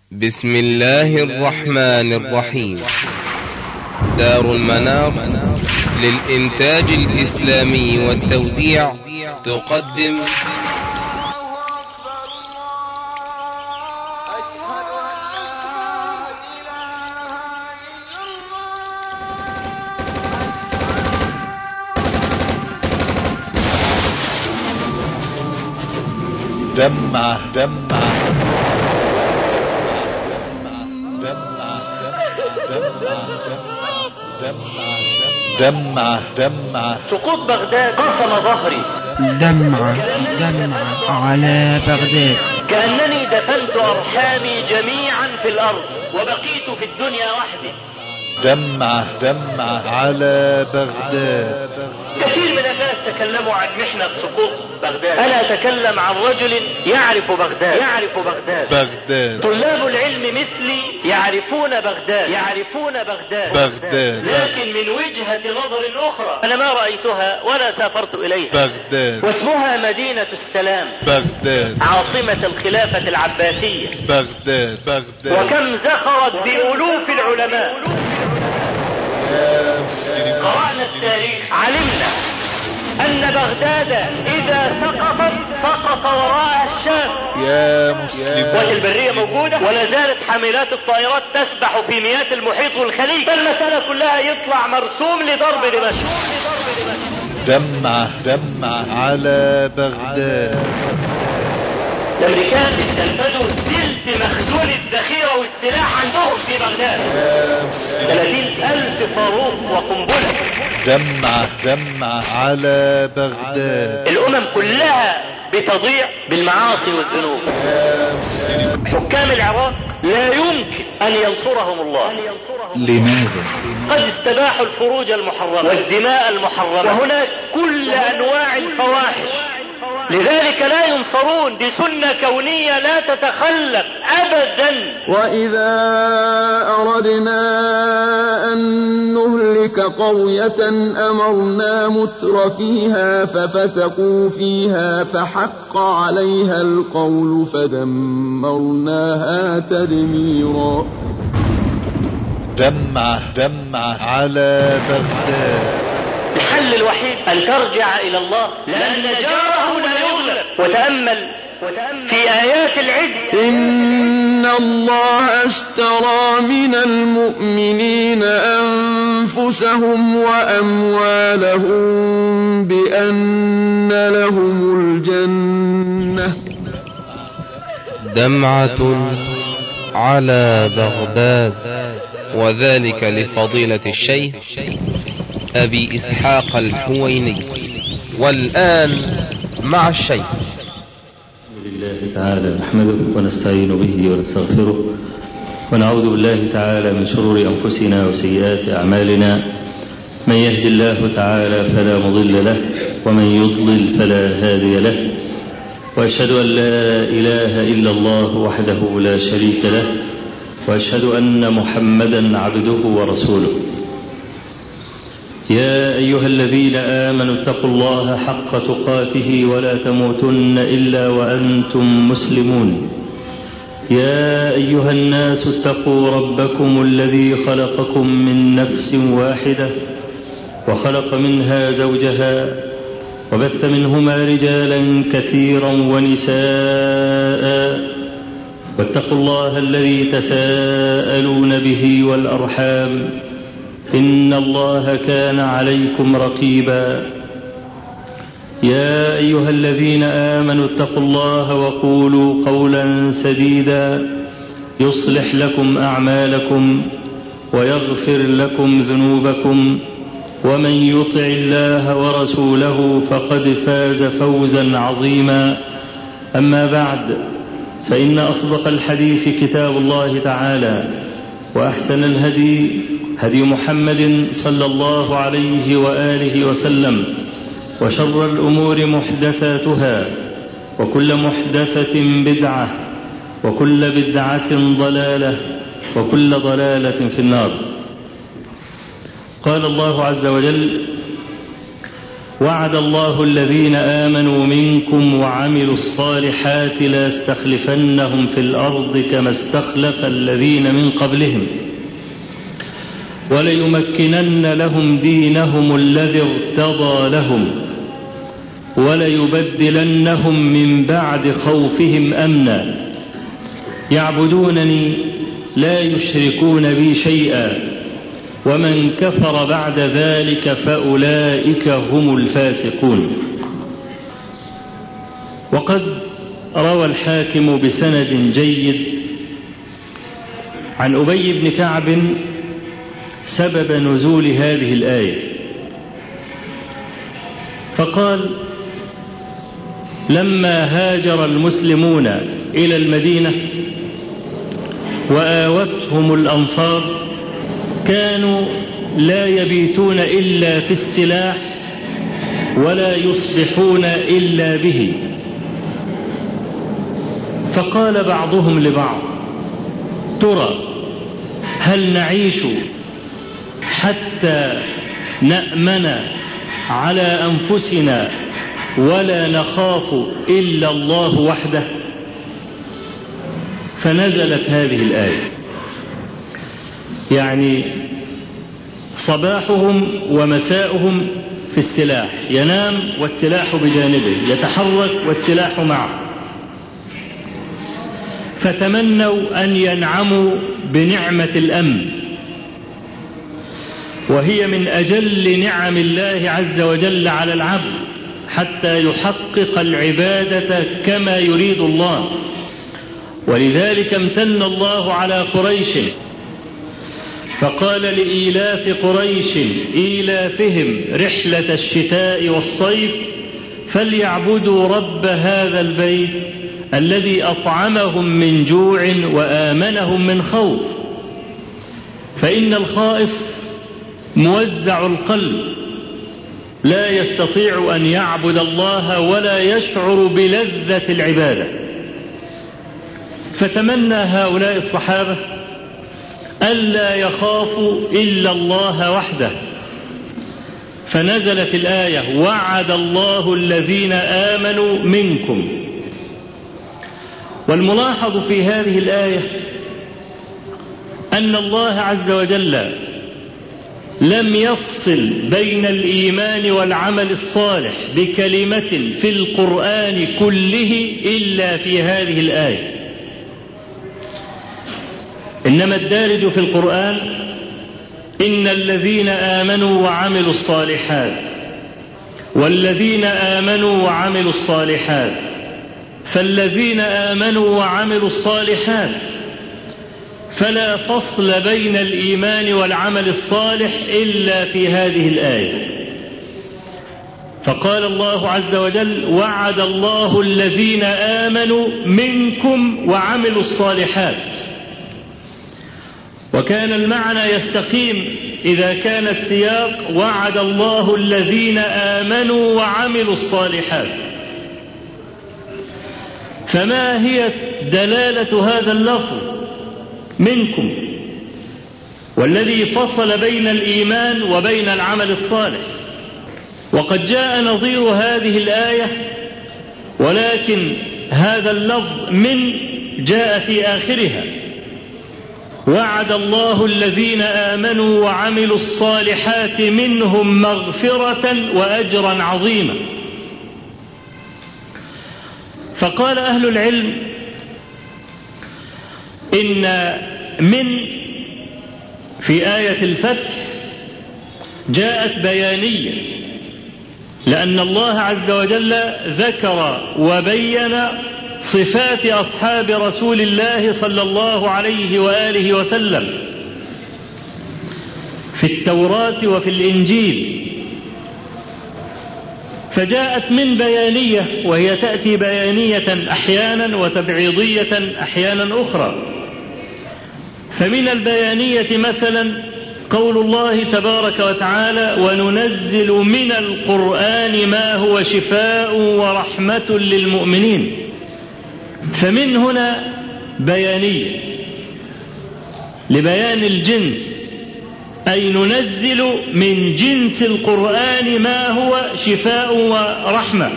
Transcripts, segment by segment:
بسم الله الرحمن الرحيم. دار المنار للإنتاج الإسلامي والتوزيع تقدم دمعة سقوط بغداد قسم ظهري. دمعة على بغداد. كأنني دفنت أرحامي جميعا في الأرض وبقيت في الدنيا وحدي. دمعة على بغداد. كثير من الناس تكلموا عن محنة سقوط بغداد. أنا أتكلم عن رجل يعرف بغداد. طلاب العلم مثلي يعرفون بغداد. لكن من وجهة نظر أخرى أنا ما رأيتها ولا سافرت إليها. بغداد واسمها مدينة السلام. بغداد عاصمة الخلافة العباسية. بغداد وكم زخرت بألوف العلماء. قرأنا التاريخ علمنا أن بغداد إذا سقط وراء الشام. يا مسلم. والبرية موجودة ولا زالت حاملات الطائرات تسبح في مياه المحيط والخليج. فالمسألة كلها يطلع مرسوم لضرب دمشق. دمعة على بغداد. الأمريكان استنفذوا ثلث مخزون الذخيرة والسلاح عندهم في بغداد. 30,000 صاروخ وقنبلة. دمعة على بغداد. الأمم كلها بتضيع بالمعاصي والذنوب. حكام العراق لا يمكن أن ينصرهم الله. لماذا؟ قد استباحوا الفروج المحرمة والدماء المحرمة وهناك كل أنواع الفواحش. لذلك لا ينصرون بسنة كونية لا تتخلف أبدا. وإذا أردنا أن نهلك قرية أمرنا متر فيها ففسقوا فيها فحق عليها القول فدمرناها تدميرا. دمعة على بغداد. الحل الوحيد أن ترجع إلى الله لأن جاره لا يغلب. وتأمل في آيات العز. إن الله اشترى من المؤمنين أنفسهم وأموالهم بأن لهم الجنة. دمعة على بغداد، وذلك لفضيلة الشيخ أبي إسحاق الحويني. والآن مع الشيخ. لله تعالى نحمده ونستعين به ونستغفره ونعوذ بالله تعالى من شرور أنفسنا وسيئات أعمالنا. من يهد الله تعالى فلا مضل له ومن يضلل فلا هادي له. وأشهد أن لا إله إلا الله وحده لا شريك له، وأشهد أن محمدا عبده ورسوله. يا أيها الذين آمنوا اتقوا الله حق تقاته ولا تموتن إلا وأنتم مسلمون. يا أيها الناس اتقوا ربكم الذي خلقكم من نفس واحدة وخلق منها زوجها وبث منهما رجالا كثيرا ونساء. واتقوا الله الذي تساءلون به والأرحام إن الله كان عليكم رقيبا. يا أيها الذين آمنوا اتقوا الله وقولوا قولا سديدا يصلح لكم أعمالكم ويغفر لكم ذنوبكم، ومن يطع الله ورسوله فقد فاز فوزا عظيما. أما بعد، فإن أصدق الحديث كتاب الله تعالى، وأحسن الهدي هدي محمد صلى الله عليه وآله وسلم، وشر الأمور محدثاتها، وكل محدثة بدعة، وكل بدعة ضلالة، وكل ضلالة في النار. قال الله عز وجل: وعد الله الذين آمنوا منكم وعملوا الصالحات ليستخلفنهم في الأرض كما استخلف الذين من قبلهم وليمكنن لهم دينهم الذي ارتضى لهم وليبدلنهم من بعد خوفهم أمنا يعبدونني لا يشركون بي شيئا ومن كفر بعد ذلك فأولئك هم الفاسقون. وقد روى الحاكم بسند جيد عن أبي بن كعب سبب نزول هذه الآية، فقال: لما هاجر المسلمون إلى المدينة وآوتهم الأنصار كانوا لا يبيتون إلا في السلاح ولا يصبحون إلا به، فقال بعضهم لبعض: ترى هل نعيش حتى نأمن على أنفسنا ولا نخاف إلا الله وحده؟ فنزلت هذه الآية، يعني صباحهم ومساؤهم في السلاح، ينام والسلاح بجانبه، يتحرك والسلاح معه، فتمنوا أن ينعموا بنعمة الأمن، وهي من أجل نعم الله عز وجل على العبد حتى يحقق العبادة كما يريد الله. ولذلك امتن الله على قريش فقال: لإيلاف قريش إيلافهم رحلة الشتاء والصيف فليعبدوا رب هذا البيت الذي أطعمهم من جوع وآمنهم من خوف. فإن الخائف موزع القلب لا يستطيع أن يعبد الله ولا يشعر بلذة العبادة. فتمنى هؤلاء الصحابة ألا يخافوا إلا الله وحده، فنزلت الآية: وعد الله الذين آمنوا منكم. والملاحظ في هذه الآية أن الله عز وجل لم يفصل بين الإيمان والعمل الصالح بكلمة في القرآن كله إلا في هذه الآية، إنما الدارج في القرآن: إن الذين آمنوا وعملوا الصالحات والذين آمنوا وعملوا الصالحات. فالذين آمنوا وعملوا الصالحات فلا فصل بين الإيمان والعمل الصالح إلا في هذه الآية. فقال الله عز وجل: وعد الله الذين آمنوا منكم وعملوا الصالحات. وكان المعنى يستقيم إذا كان السياق: وعد الله الذين آمنوا وعملوا الصالحات. فما هي دلالة هذا اللفظ منكم والذي فصل بين الإيمان وبين العمل الصالح؟ وقد جاء نظير هذه الآية، ولكن هذا اللفظ من جاء في آخرها: وعد الله الذين آمنوا وعملوا الصالحات منهم مغفرة وأجرا عظيما. فقال أهل العلم إن من في آية الفتح جاءت بيانية، لأن الله عز وجل ذكر وبين صفات أصحاب رسول الله صلى الله عليه وآله وسلم في التوراة وفي الإنجيل، فجاءت من بيانية، وهي تأتي بيانية أحيانا وتبعيضية أحيانا أخرى. فمن البيانية مثلا قول الله تبارك وتعالى: وننزل من القرآن ما هو شفاء ورحمة للمؤمنين. فمن هنا بيانية لبيان الجنس أي ننزل من جنس القرآن ما هو شفاء ورحمة،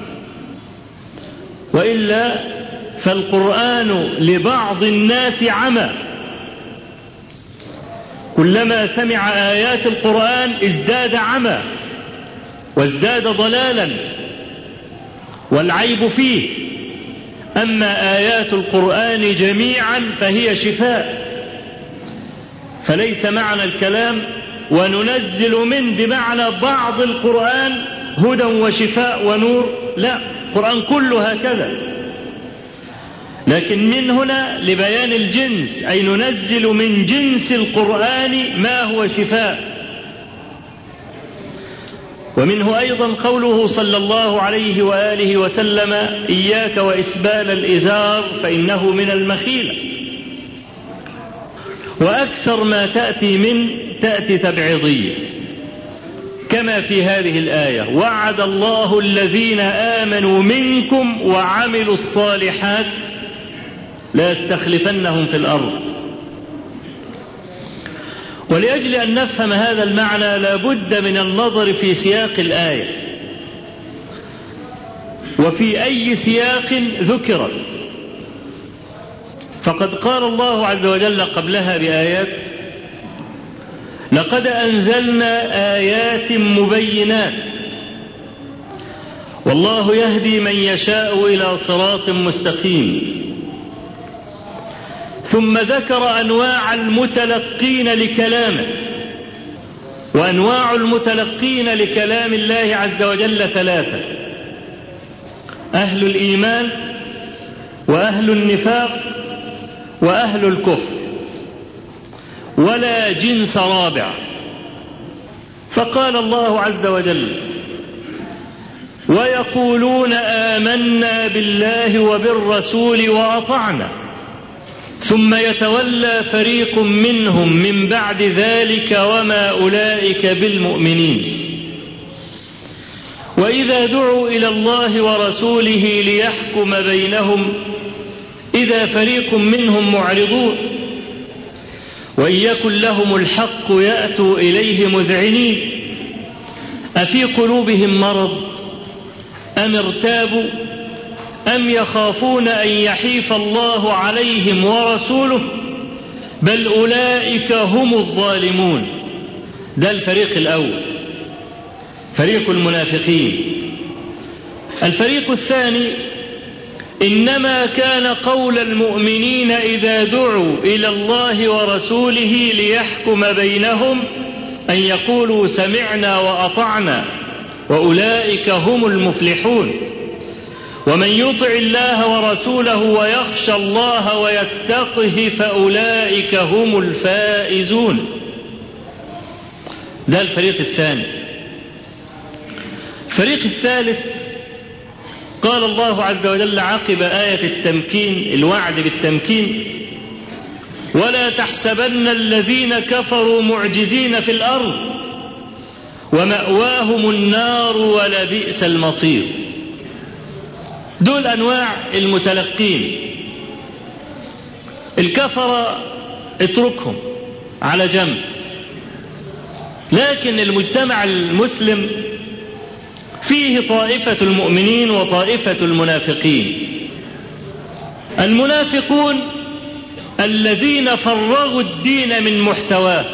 وإلا فالقرآن لبعض الناس عمى، كلما سمع آيات القرآن ازداد عمى وازداد ضلالا، والعيب فيه. أما آيات القرآن جميعا فهي شفاء، فليس معنى الكلام وننزل من بمعنى بعض القرآن هدى وشفاء ونور، لا، القرآن كله هكذا، لكن من هنا لبيان الجنس، أي ننزل من جنس القرآن ما هو شفاء. ومنه أيضا قوله صلى الله عليه وآله وسلم: إياك وإسبال الإزار فإنه من المخيلة. وأكثر ما تأتي تبعيضية، كما في هذه الآية: وعد الله الذين آمنوا منكم وعملوا الصالحات لا يستخلفنهم في الأرض. ولأجل أن نفهم هذا المعنى لا بد من النظر في سياق الآية وفي أي سياق ذكرت. فقد قال الله عز وجل قبلها بآيات: لقد أنزلنا آيات مبينات والله يهدي من يشاء إلى صراط مستقيم. ثم ذكر أنواع المتلقين لكلامه، وأنواع المتلقين لكلام الله عز وجل ثلاثة: أهل الإيمان وأهل النفاق وأهل الكفر، ولا جنس رابع. فقال الله عز وجل: ويقولون آمنا بالله وبالرسول وأطعنا ثم يتولى فريق منهم من بعد ذلك وما أولئك بالمؤمنين وإذا دعوا إلى الله ورسوله ليحكم بينهم إذا فريق منهم معرضون وإن يكن لهم الحق يأتوا إليه مذعنين أفي قلوبهم مرض أم ارتابوا أم يخافون أن يحيف الله عليهم ورسوله بل أولئك هم الظالمون. ده الفريق الأول، فريق المنافقين. الفريق الثاني: إنما كان قول المؤمنين إذا دعوا إلى الله ورسوله ليحكم بينهم أن يقولوا سمعنا وأطعنا وأولئك هم المفلحون ومن يطع الله ورسوله ويخشى الله ويتقه فأولئك هم الفائزون. ده الفريق الثاني. الفريق الثالث قال الله عز وجل عقب آية التمكين، الوعد بالتمكين: ولا تحسبن الذين كفروا معجزين في الأرض ومأواهم النار ولبئس المصير. دول أنواع المتلقين. الكفر اتركهم على جنب، لكن المجتمع المسلم فيه طائفة المؤمنين وطائفة المنافقين. المنافقون الذين فرغوا الدين من محتواه،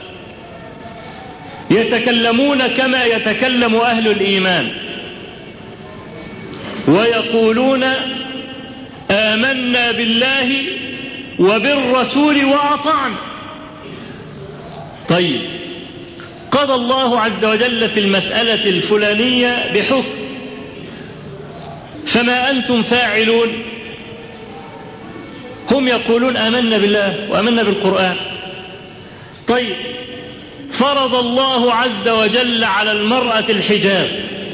يتكلمون كما يتكلم أهل الإيمان ويقولون آمنا بالله وبالرسول وأطعنا. طيب، قضى الله عز وجل في المسألة الفلانية بحكم، فما أنتم فاعلون؟ هم يقولون آمنا بالله وآمنا بالقرآن. طيب، فرض الله عز وجل على المرأة الحجاب،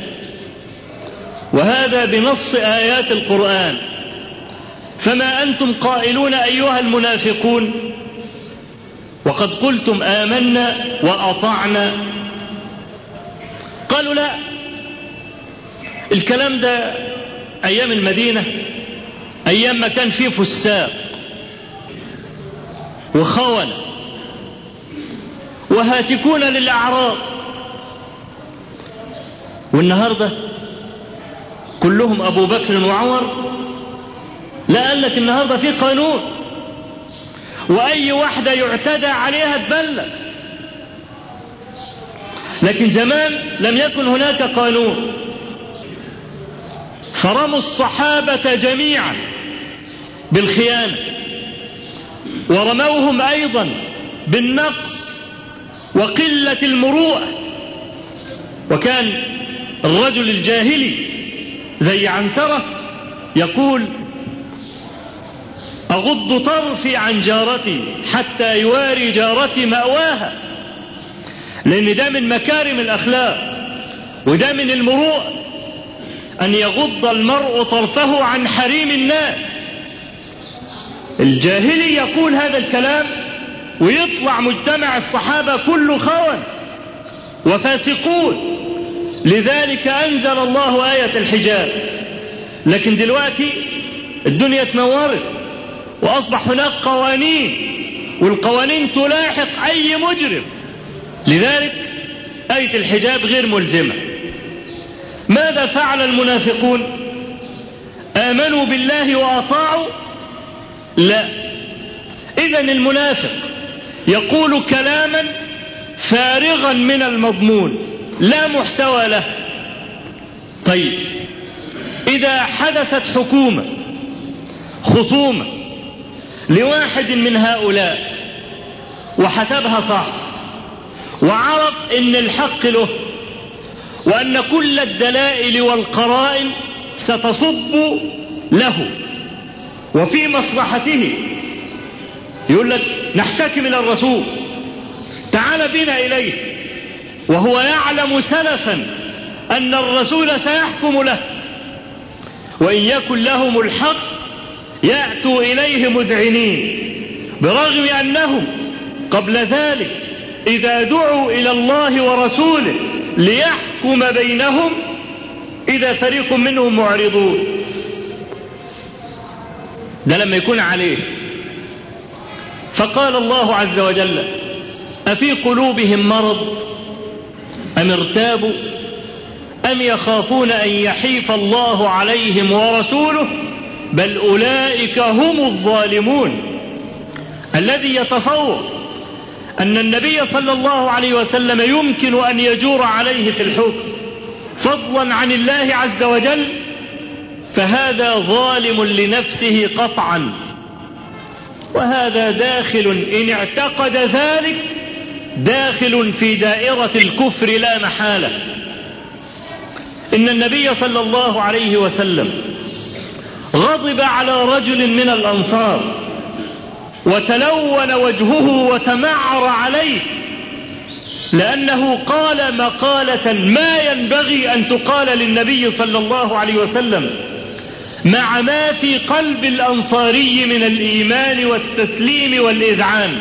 وهذا بنص آيات القرآن، فما أنتم قائلون أيها المنافقون وقد قلتم آمنا وأطعنا؟ قالوا لا، الكلام ده أيام المدينة، أيام ما كان فيه فساق وخونة، وهاتكون للأعراض. والنهاردة كلهم أبو بكر وعمر. لا، قال لك النهاردة في قانون، وأي واحدة يعتدى عليها تبلغ. لكن زمان لم يكن هناك قانون، فرموا الصحابة جميعا بالخيانة، ورموهم أيضا بالنقص وقلة المروءة. وكان الرجل الجاهلي زي عنترة يقول: أغض طرفي عن جارتي حتى يواري جارتي مأواها. لأن ده من مكارم الأخلاق، وده من المروءة، أن يغض المرء طرفه عن حريم الناس. الجاهلي يقول هذا الكلام، ويطلع مجتمع الصحابة كله خون وفاسقون. لذلك أنزل الله آية الحجاب. لكن دلوقتي الدنيا اتنورت، وأصبح هناك قوانين، والقوانين تلاحق أي مجرم. لذلك آية الحجاب غير ملزمة. ماذا فعل المنافقون؟ آمنوا بالله وأطاعوا؟ لا. إذن المنافق يقول كلاما فارغا من المضمون لا محتوى له. طيب، إذا حدثت حكومة خصومة لواحد من هؤلاء وحسبها صح، وعرف إن الحق له، وأن كل الدلائل والقرائن ستصب له وفي مصلحته، يقول لك نحتكم إلى الرسول، تعال بنا إليه، وهو يعلم سلفا أن الرسول سيحكم له، وإن يكن لهم الحق يأتوا إليه مذعنين، برغم أنهم قبل ذلك إذا دعوا إلى الله ورسوله ليحكم بينهم إذا فريق منهم معرضون. ده لما يكون عليه. فقال الله عز وجل: أفي قلوبهم مرض أم ارتابوا أم يخافون أن يحيف الله عليهم ورسوله بل أولئك هم الظالمون. الذي يتصور أن النبي صلى الله عليه وسلم يمكن أن يجور عليه في الحكم فضلا عن الله عز وجل فهذا ظالم لنفسه قطعا، وهذا داخل إن اعتقد ذلك داخل في دائرة الكفر لا محالة. إن النبي صلى الله عليه وسلم غضب على رجل من الأنصار وتلون وجهه وتمعر عليه لأنه قال مقالة ما ينبغي أن تقال للنبي صلى الله عليه وسلم مع ما في قلب الأنصاري من الإيمان والتسليم والإذعان،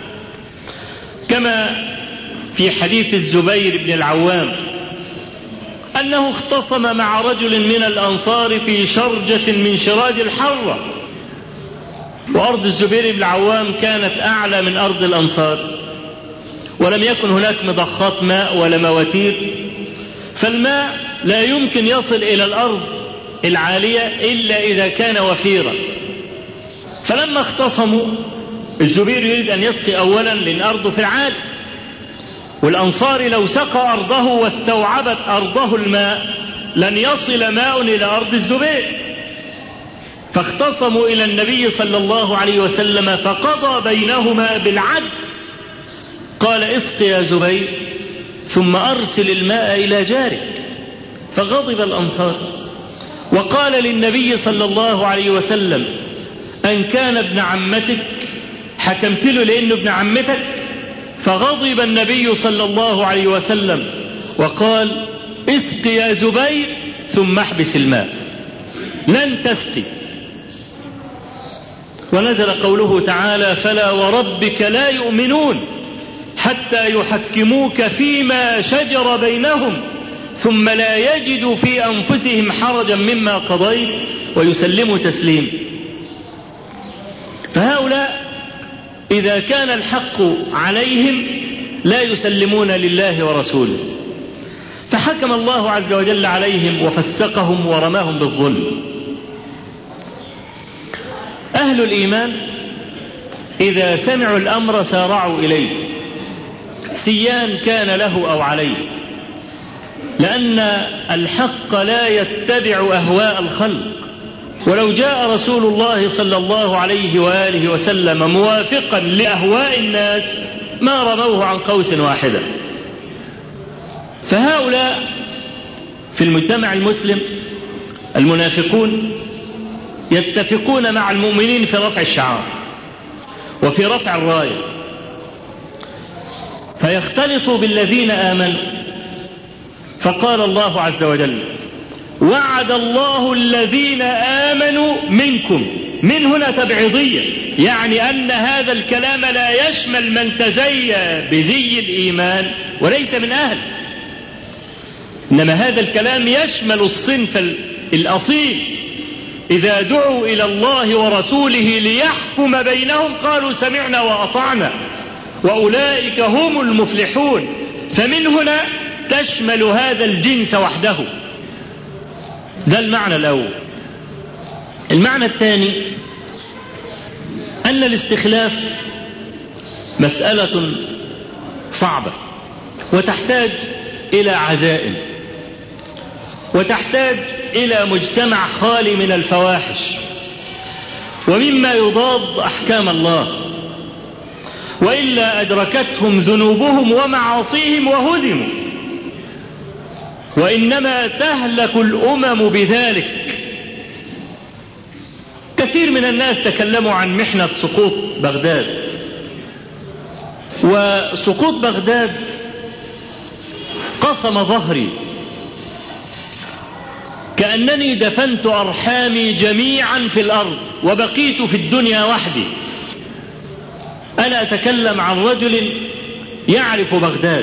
كما في حديث الزبير بن العوام أنه اختصم مع رجل من الأنصار في شرجة من شراج الحرة، وأرض الزبير بن العوام كانت أعلى من أرض الأنصار، ولم يكن هناك مضخات ماء ولا مواتير، فالماء لا يمكن يصل إلى الأرض العالية إلا إذا كان وفيرا. فلما اختصموا الزبير يريد أن يسقي أولا لأن أرضه في العالي، والأنصار لو سقى أرضه واستوعبت أرضه الماء لن يصل ماء إلى أرض الزبير. فاختصموا إلى النبي صلى الله عليه وسلم فقضى بينهما بالعدل، قال اسق يا زبير ثم أرسل الماء إلى جارك. فغضب الأنصار وقال للنبي صلى الله عليه وسلم أن كان ابن عمتك حكمت له لأنه ابن عمتك. فغضب النبي صلى الله عليه وسلم وقال اسق يا زبير ثم احبس الماء لن تسقي. ونزل قوله تعالى فلا وربك لا يؤمنون حتى يحكموك فيما شجر بينهم ثم لا يجدوا في أنفسهم حرجا مما قضيت ويسلموا تسليم. فهؤلاء إذا كان الحق عليهم لا يسلمون لله ورسوله، فحكم الله عز وجل عليهم وفسقهم ورماهم بالظلم. أهل الإيمان إذا سمعوا الأمر سارعوا إليه سيان كان له أو عليه، لأن الحق لا يتبع أهواء الخلق، ولو جاء رسول الله صلى الله عليه وآله وسلم موافقا لأهواء الناس ما رموه عن قوس واحدة. فهؤلاء في المجتمع المسلم المنافقون يتفقون مع المؤمنين في رفع الشعار وفي رفع الراية، فيختلطوا بالذين آمنوا. فقال الله عز وجل: وعد الله الذين آمنوا منكم. من هنا تبعيضية، يعني أن هذا الكلام لا يشمل من تزي بزي الإيمان وليس من أهل، إنما هذا الكلام يشمل الصنف الأصيل. إذا دعوا إلى الله ورسوله ليحكم بينهم قالوا سمعنا وأطعنا وأولئك هم المفلحون. فمن هنا تشمل هذا الجنس وحده. ده المعنى الأول. المعنى الثاني أن الاستخلاف مسألة صعبة وتحتاج إلى عزائم، وتحتاج إلى مجتمع خالي من الفواحش ومما يضاد أحكام الله، وإلا أدركتهم ذنوبهم ومعاصيهم وهزموا. وإنما تهلك الأمم بذلك. كثير من الناس تكلموا عن محنة سقوط بغداد، وسقوط بغداد قصم ظهري كأنني دفنت أرحامي جميعا في الأرض وبقيت في الدنيا وحدي. أنا أتكلم عن رجل يعرف بغداد.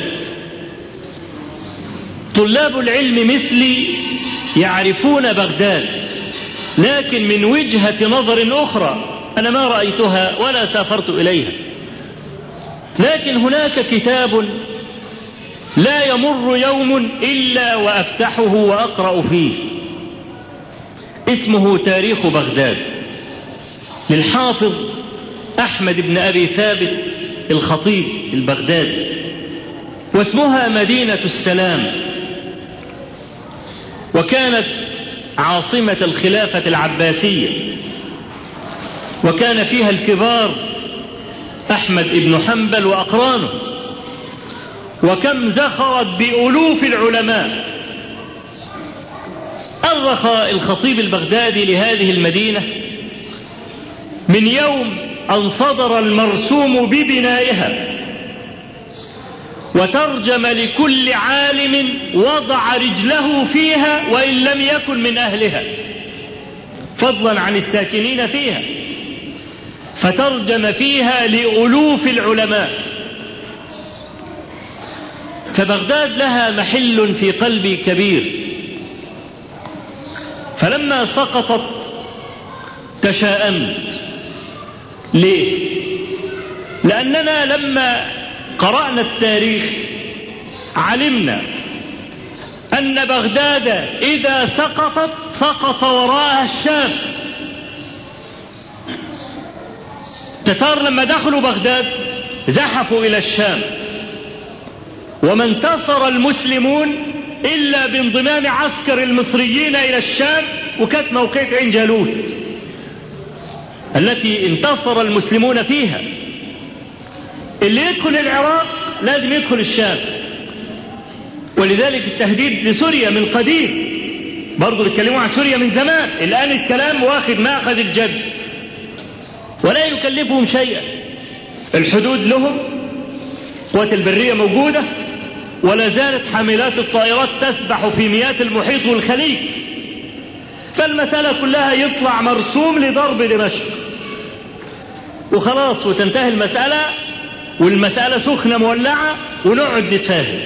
طلاب العلم مثلي يعرفون بغداد، لكن من وجهة نظر أخرى أنا ما رأيتها ولا سافرت إليها. لكن هناك كتاب لا يمر يوم إلا وأفتحه وأقرأ فيه، اسمه تاريخ بغداد للحافظ أحمد بن أبي ثابت الخطيب البغدادي، واسمها مدينة السلام، وكانت عاصمة الخلافة العباسية، وكان فيها الكبار أحمد بن حنبل وأقرانه، وكم زخرت بألوف العلماء. أرخ الخطيب البغدادي لهذه المدينة من يوم أن صدر المرسوم ببنائها، وترجم لكل عالم وضع رجله فيها وإن لم يكن من أهلها، فضلا عن الساكنين فيها، فترجم فيها لألوف العلماء. فبغداد لها محل في قلبي كبير. فلما سقطت تشاءمت. ليه؟ لأننا لما قرأنا التاريخ علمنا أن بغداد إذا سقطت سقط وراءها الشام. التتار لما دخلوا بغداد زحفوا إلى الشام، وما انتصر المسلمون إلا بانضمام عسكر المصريين إلى الشام، وكانت موقعة عين جالوت التي انتصر المسلمون فيها. اللي يدخل العراق لازم يدخل الشام، ولذلك التهديد لسوريا من قديم، برضو بيتكلموا عن سوريا من زمان. الآن الكلام واخد ماخذ الجد ولا يكلفهم شيئا. الحدود لهم، قوات البرية موجودة، ولا زالت حاملات الطائرات تسبح في مياه المحيط والخليج. فالمسألة كلها يطلع مرسوم لضرب دمشق وخلاص، وتنتهي المسألة، والمسألة سخنة مولعة، ونقعد نتفاهم.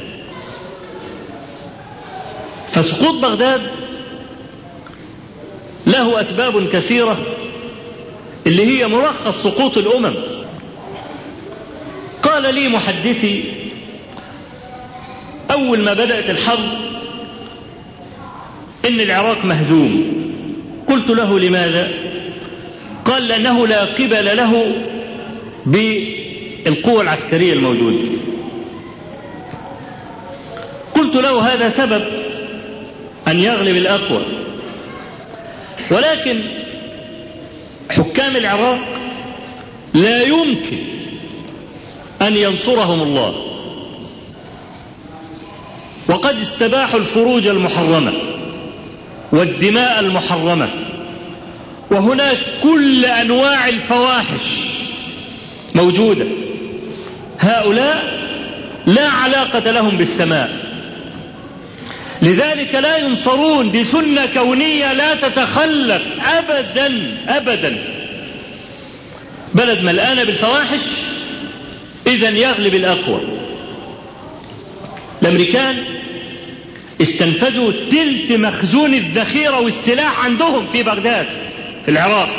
فسقوط بغداد له أسباب كثيرة اللي هي ملخص سقوط الأمم. قال فقال لي محدثي أول ما بدأت الحرب إن العراق مهزوم. قلت له لماذا؟ قال لأنه لا قبل له بالقوة العسكرية الموجودة. قلت له هذا سبب أن يغلب الأقوى، ولكن حكام العراق لا يمكن أن ينصرهم الله، وقد استباحوا الفروج المحرمة والدماء المحرمة، وهناك كل أنواع الفواحش موجودة. هؤلاء لا علاقة لهم بالسماء، لذلك لا ينصرون. دي سنة كونية لا تتخلف أبدا أبدا. بلد ملآنة بالفواحش، إذن يغلب الأقوى. الأمريكان استنفذوا تلت مخزون الذخيرة والسلاح عندهم في بغداد في العراق،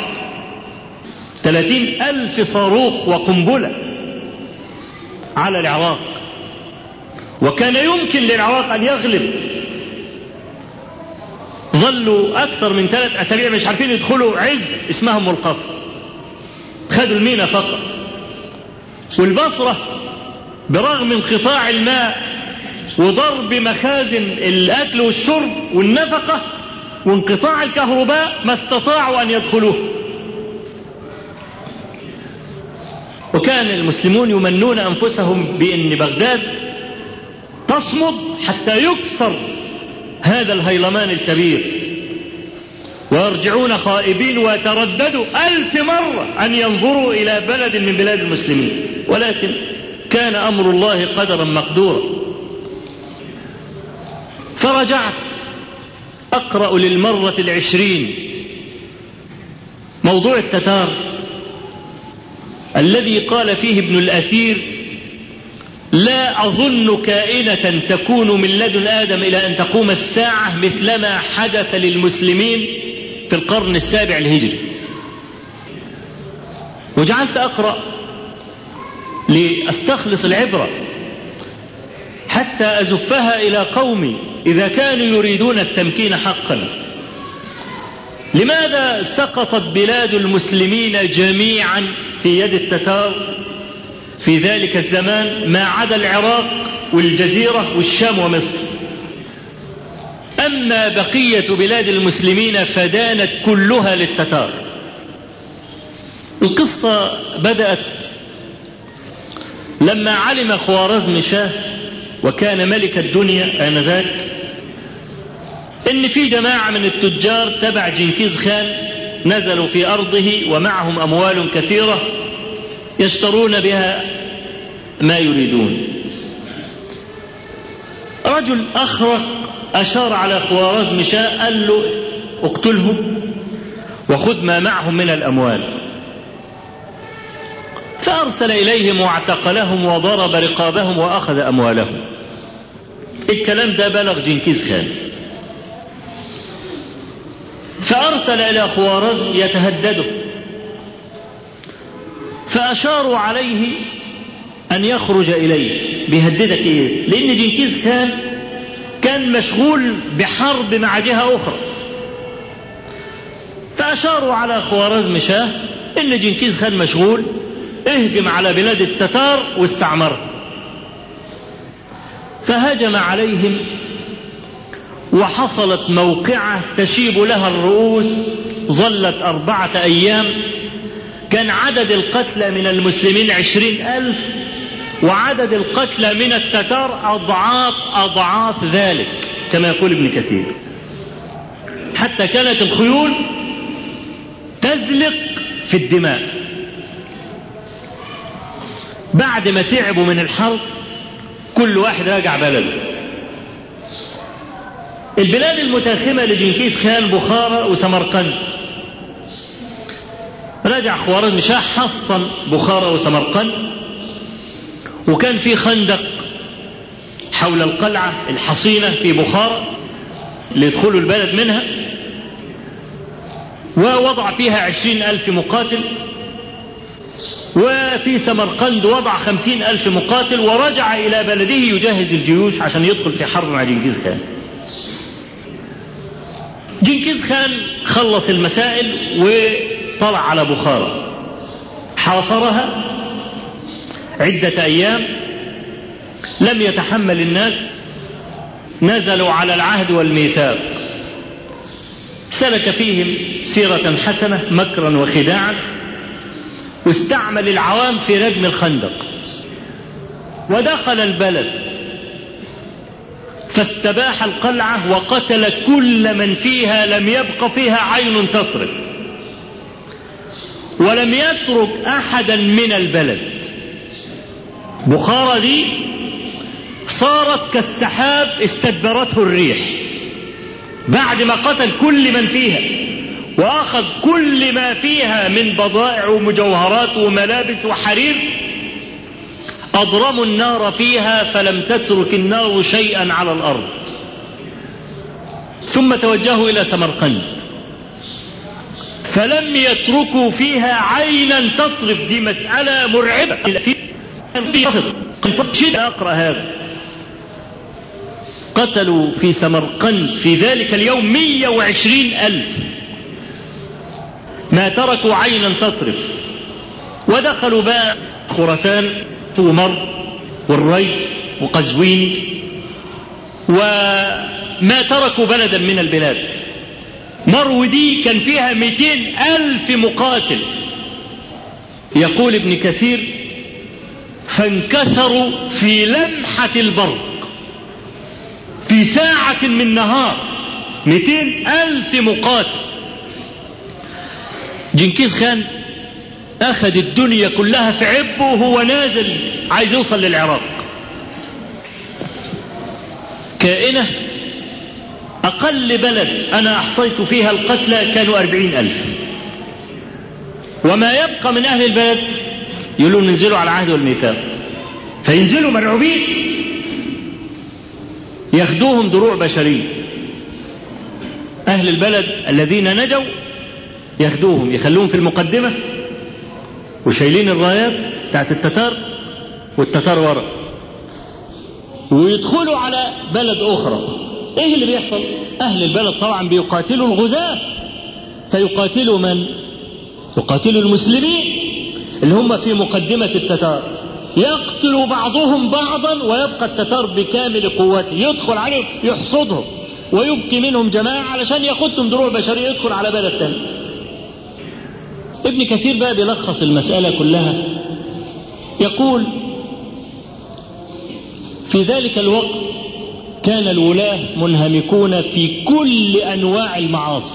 30,000 صاروخ وقنبلة على العراق، وكان يمكن للعراق أن يغلب. ظلوا أكثر من 3 أسابيع مش عارفين يدخلوا عز اسمها أم القصر، خدوا المينا فقط. والبصرة برغم انقطاع الماء وضرب مخازن الأكل والشرب والنفقة وانقطاع الكهرباء ما استطاعوا أن يدخلوه. وكان المسلمون يمنون أنفسهم بأن بغداد تصمد حتى يكسر هذا الهيلمان الكبير، ويرجعون خائبين ويترددوا 1000 مرة أن ينظروا إلى بلد من بلاد المسلمين، ولكن كان أمر الله قدرا مقدورا. فرجعت أقرأ للمرة 20 موضوع التتار الذي قال فيه ابن الأثير: لا أظن كائنة تكون من لدن آدم إلى أن تقوم الساعة مثلما حدث للمسلمين في القرن 7 الهجري. وجعلت أقرأ لأستخلص العبرة حتى أزفها إلى قومي إذا كانوا يريدون التمكين حقا. لماذا سقطت بلاد المسلمين جميعا في يد التتار في ذلك الزمان ما عدا العراق والجزيرة والشام ومصر؟ أما بقية بلاد المسلمين فدانت كلها للتتار. القصة بدأت لما علم خوارزم شاه وكان ملك الدنيا آنذاك إن في جماعة من التجار تبع جنكيز خان نزلوا في أرضه ومعهم أموال كثيرة يشترون بها ما يريدون. رجل أخرق أشار على خوارزم شاه قال له: اقتلهم وخذ ما معهم من الأموال. فأرسل إليهم واعتقلهم وضرب رقابهم وأخذ أموالهم. الكلام ده بلغ جنكيز خان، فأرسل إلى خوارزم يتهدده، فأشاروا عليه أن يخرج إليه. بيهددك إيه؟ لأن جنكيز خان كان مشغول بحرب مع جهة أخرى. فأشاروا على خوارزم شاه إن جنكيز خان مشغول، اهجم على بلاد التتار واستعمرها. فهجم عليهم وحصلت موقعة تشيب لها الرؤوس. ظلت 4 أيام. كان عدد القتلى من المسلمين 20,000، وعدد القتلى من التتار أضعاف ذلك كما يقول ابن كثير، حتى كانت الخيول تزلق في الدماء. بعد ما تعبوا من الحرب كل واحد راجع بلده. البلاد المتاخمة لجنكيز خان بخارى وسمرقند. رجع خوارزم شاه حصن بخارى وسمرقند، وكان في خندق حول القلعة الحصينة في بخارى ليدخلوا البلد منها، ووضع فيها 20,000 مقاتل. وفي سمرقند وضع 50,000 مقاتل، ورجع إلى بلده يجهز الجيوش عشان يدخل في حرب مع جنكيز خان. جنكيز خان خلص المسائل وطلع على بخارى، حاصرها عدة أيام، لم يتحمل الناس، نزلوا على العهد والميثاق، سلك فيهم سيرة حسنة مكرا وخداعا، واستعمل العوام في ردم الخندق، ودخل البلد فاستباح القلعة وقتل كل من فيها، لم يبق فيها عين تطرف، ولم يترك أحدا من البلد. بخارى دي صارت كالسحاب استدبرته الريح بعد ما قتل كل من فيها وأخذ كل ما فيها من بضائع ومجوهرات وملابس وحرير. أضرموا النار فيها فلم تترك النار شيئا على الأرض. ثم توجهوا إلى سمرقند فلم يتركوا فيها عينا تطرف. دي مسألة مرعبة. أقرأ هذا. قتلوا في سمرقند في ذلك اليوم 120,000، ما تركوا عينا تطرف. ودخلوا بقى خراسان ومر والري وقزوين، وما تركوا بلدا من البلاد. مرو دي كان فيها 200,000 مقاتل. يقول ابن كثير: فانكسروا في لمحة البرق في ساعة من نهار. 200,000 مقاتل. جنكيز خان أخذ الدنيا كلها في عبه وهو نازل عايز يوصل للعراق. كائنة أقل بلد أنا أحصيت فيها القتلى كانوا 40,000، وما يبقى من أهل البلد يقولون ننزلوا على العهد والميثاق، فينزلوا مرعوبين، ياخدوهم دروع بشرية. أهل البلد الذين نجوا ياخدوهم يخلوهم في المقدمة وشايلين الرايات بتاعت التتار، والتتار ورا، ويدخلوا على بلد أخرى. إيه اللي بيحصل؟ أهل البلد طبعا بيقاتلوا الغزاة، فيقاتلوا من؟ يقاتلوا المسلمين اللي هم في مقدمة التتار، يقتل بعضهم بعضا ويبقى التتار بكامل قوته، يدخل عليهم يحصدهم ويبكي منهم جماعة علشان ياخدهم دروع بشرية يدخل على بلد تاني. ابن كثير بقى بيلخص المسألة كلها، يقول: في ذلك الوقت كان الولاة منهمكون في كل أنواع المعاصي،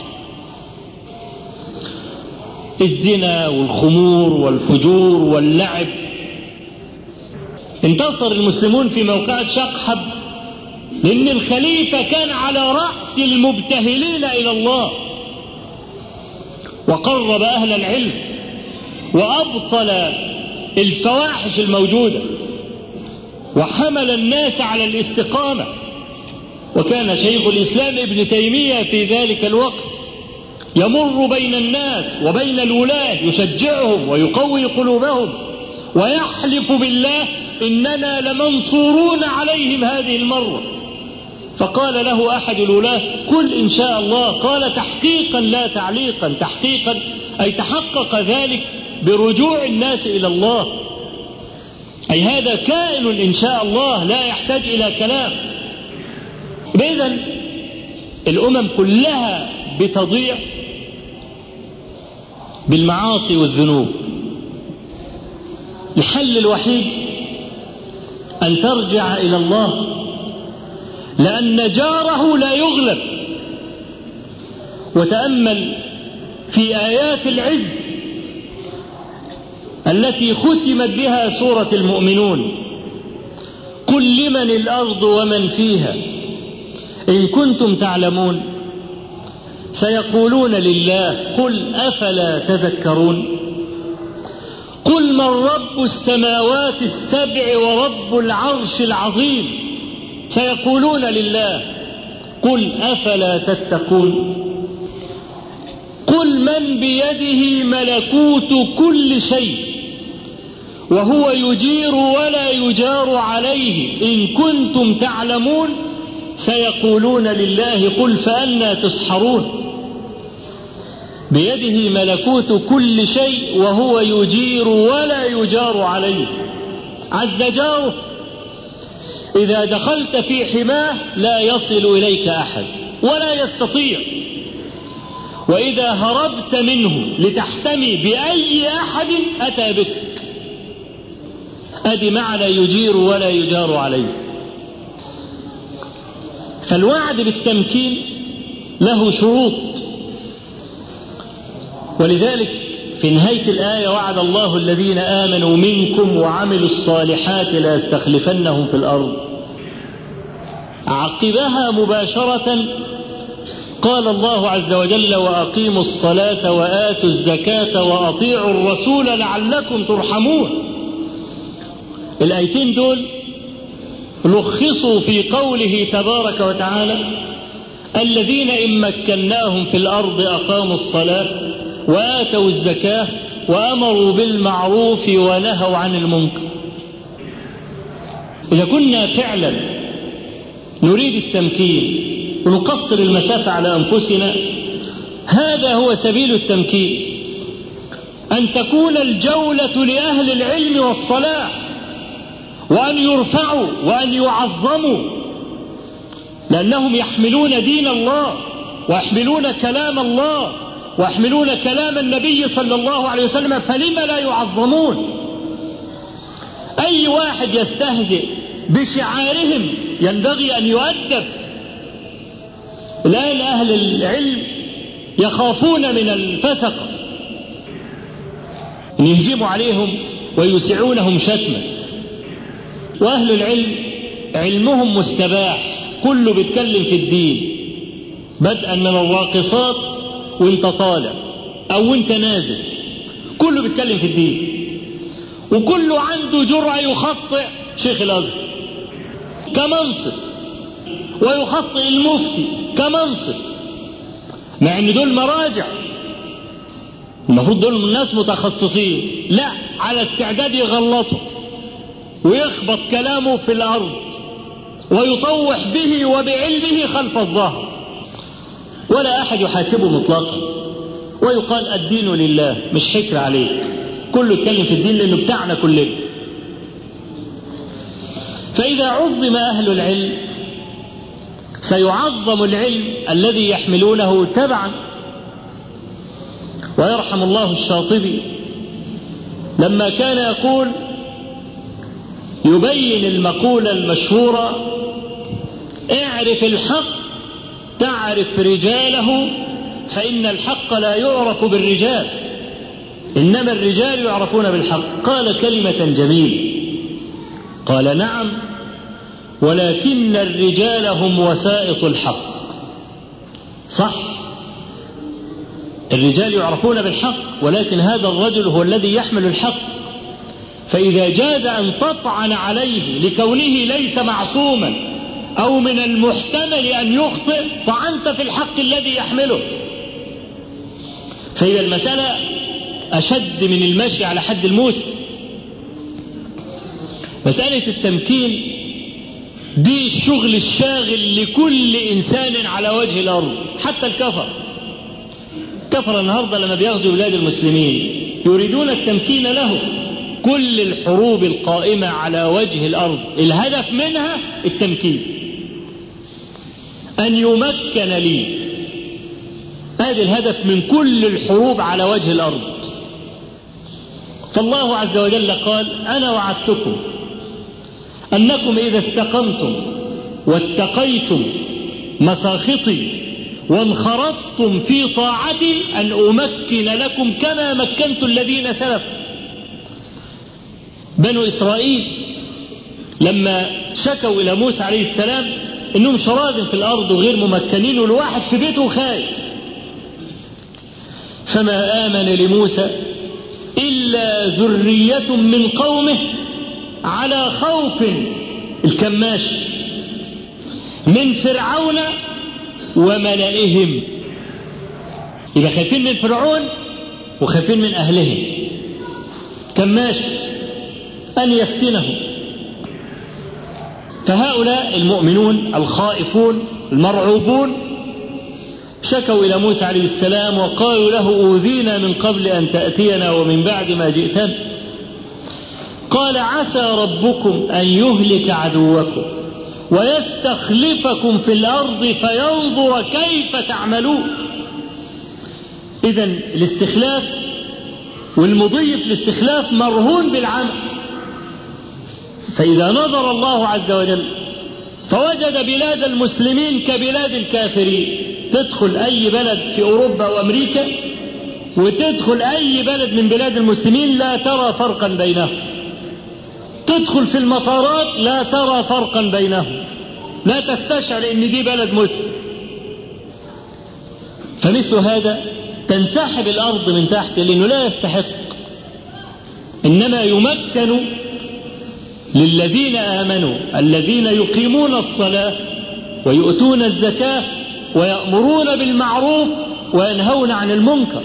الزنا والخمور والفجور واللعب. انتصر المسلمون في موقعة شقحب لأن الخليفة كان على رأس المبتهلين إلى الله، وقرب أهل العلم وأبطل الفواحش الموجودة وحمل الناس على الاستقامة. وكان شيخ الإسلام ابن تيمية في ذلك الوقت يمر بين الناس وبين الولاة يشجعهم ويقوي قلوبهم ويحلف بالله: إننا لمنصورون عليهم هذه المرة. فقال له أحد الولاة: قل إن شاء الله. قال: تحقيقا لا تعليقا. تحقيقا أي تحقق ذلك برجوع الناس إلى الله، أي هذا كائن إن شاء الله لا يحتاج إلى كلام. إذن الأمم كلها بتضيع بالمعاصي والذنوب. الحل الوحيد أن ترجع إلى الله، لأن جاره لا يغلب. وتأمل في آيات العز التي ختمت بها سورة المؤمنون: قل لمن الأرض ومن فيها إن كنتم تعلمون سيقولون لله قل أفلا تذكرون. قل من رب السماوات السبع ورب العرش العظيم سيقولون لله قل أفلا تتقون. قل من بيده ملكوت كل شيء وهو يجير ولا يجار عليه إن كنتم تعلمون سيقولون لله قل فأنى تسحرون بيده ملكوت كل شيء وهو يجير ولا يجار عليه عز جاره إذا دخلت في حماه لا يصل إليك أحد ولا يستطيع، وإذا هربت منه لتحتمي بأي أحد أتى بك. أدي معنى يجير ولا يجار عليه. فالوعد بالتمكين له شروط، ولذلك في نهاية الآية وعد الله الذين آمنوا منكم وعملوا الصالحات ليستخلفنهم في الأرض. عقبها مباشرة قال الله عز وجل وأقيموا الصلاة وآتوا الزكاة وأطيعوا الرسول لعلكم ترحمون. الآيتين دول لخصوا في قوله تبارك وتعالى الذين إن مكناهم في الأرض أقاموا الصلاة وآتوا الزكاة وأمروا بالمعروف ونهوا عن المنكر. إذا كنا فعلا نريد التمكين ونقصر المسافة على أنفسنا، هذا هو سبيل التمكين، أن تكون الجولة لأهل العلم والصلاح، وأن يرفعوا وأن يعظموا، لأنهم يحملون دين الله ويحملون كلام الله ويحملون كلام النبي صلى الله عليه وسلم، فلما لا يعظمون؟ أي واحد يستهزئ بشعارهم ينبغي أن يؤدب. الآن أهل العلم يخافون من الفسقة أن يهجموا عليهم ويسعونهم شتما، وأهل العلم علمهم مستباح، كله بيتكلم في الدين، بدءا من الراقصات وانت طالع أو انت نازل، كله بيتكلم في الدين، وكله عنده جرأة يخطئ شيخ الأزهر كمنصب ويخطئ المفتي كمنصب، مع ان دول مراجع، المفروض دول الناس متخصصين، لا، على استعداد يغلطوا ويخبط كلامه في الأرض ويطوح به وبعلمه خلف الظهر، ولا أحد يحاسبه مطلقا، ويقال الدين لله، مش حكر عليك، كله يتكلم في الدين لأنه بتاعنا كلنا. فإذا عظم أهل العلم سيعظم العلم الذي يحملونه تبعا. ويرحم الله الشاطبي لما كان يقول يبين المقولة المشهورة اعرف الحق تعرف رجاله، فإن الحق لا يعرف بالرجال إنما الرجال يعرفون بالحق. قال كلمة جميلة، قال نعم، ولكن الرجال هم وسائط الحق. صح، الرجال يعرفون بالحق، ولكن هذا الرجل هو الذي يحمل الحق، فإذا جاز أن تطعن عليه لكونه ليس معصوما أو من المحتمل أن يخطئ، طعنت في الحق الذي يحمله. فهي المسألة أشد من المشي على حد الموسى. مسألة التمكين دي الشغل الشاغل لكل إنسان على وجه الأرض، حتى الكفر. كفر النهاردة لما بيغزو بلاد المسلمين يريدون التمكين له. كل الحروب القائمة على وجه الأرض الهدف منها التمكين، أن يمكن لي، هذا الهدف من كل الحروب على وجه الأرض. فالله عز وجل قال أنا وعدتكم أنكم إذا استقمتم واتقيتم مساخطي وانخرطتم في طاعتي أن أمكن لكم كما مكنت الذين سلفوا. بنو إسرائيل لما شكوا إلى موسى عليه السلام إنهم شراذم في الأرض وغير ممكنين والواحد في بيته خايف، فما آمن لموسى إلا ذرية من قومه على خوف الكماش من فرعون وملئهم. يبقى خايفين من فرعون وخايفين من أهلهم. كماش أن يفتنهم. فهؤلاء المؤمنون الخائفون المرعوبون شكوا إلى موسى عليه السلام وقالوا له: أوذينا من قبل أن تأتينا ومن بعد ما جئتنا. قال: عسى ربكم أن يهلك عدوكم ويستخلفكم في الأرض فينظر كيف تعملون. إذن الاستخلاف والمضي في الاستخلاف مرهون بالعمل. فإذا نظر الله عز وجل فوجد بلاد المسلمين كبلاد الكافرين، تدخل أي بلد في أوروبا وأمريكا وتدخل أي بلد من بلاد المسلمين لا ترى فرقا بينهم، تدخل في المطارات لا ترى فرقا بينهم، لا تستشعر ان دي بلد مسلم. فمثل هذا تنسحب الأرض من تحت لأنه لا يستحق، إنما يمكن للذين آمنوا الذين يقيمون الصلاة ويؤتون الزكاة ويأمرون بالمعروف وينهون عن المنكر.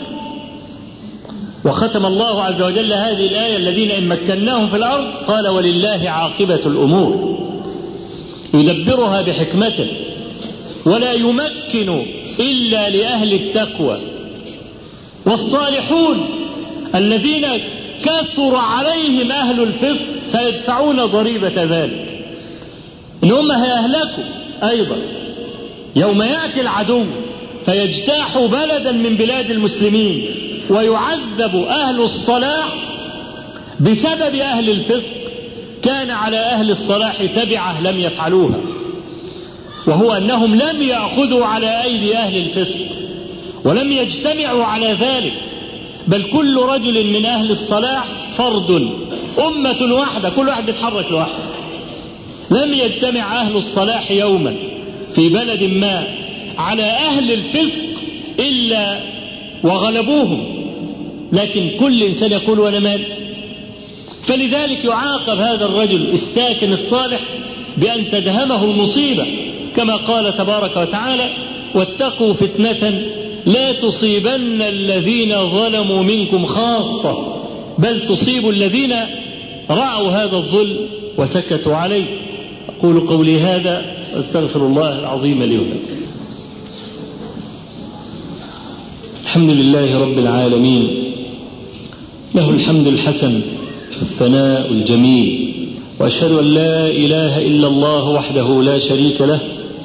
وختم الله عز وجل هذه الآية: الذين إن مكناهم في الأرض قال ولله عاقبة الأمور، يدبرها بحكمته ولا يمكن إلا لأهل التقوى. والصالحون الذين كثر عليهم أهل الفسق سيدفعون ضريبة ذلك، إنهم هيهلكوا أيضا يوم يأتي العدو فيجتاح بلدا من بلاد المسلمين ويعذب أهل الصلاح بسبب أهل الفسق. كان على أهل الصلاح تبعة لم يفعلوها، وهو أنهم لم يأخذوا على أيدي أهل الفسق ولم يجتمعوا على ذلك، بل كل رجل من أهل الصلاح فرد، أمة واحدة، كل واحد يتحرك لوحده. لم يجتمع أهل الصلاح يوما في بلد ما على أهل الفسق إلا وغلبوهم، لكن كل إنسان يقول وأنا مال. فلذلك يعاقب هذا الرجل الساكن الصالح بأن تدهمه المصيبة، كما قال تبارك وتعالى: واتقوا فتنة لا تصيبن الذين ظلموا منكم خاصة بل تصيب الذين رأوا هذا الظلم وسكتوا عليه. أقول قولي هذا أستغفر الله العظيم لي ولكم. الحمد لله رب العالمين، له الحمد الحسن الثناء الجميل، وأشهد أن لا إله إلا الله وحده لا شريك له،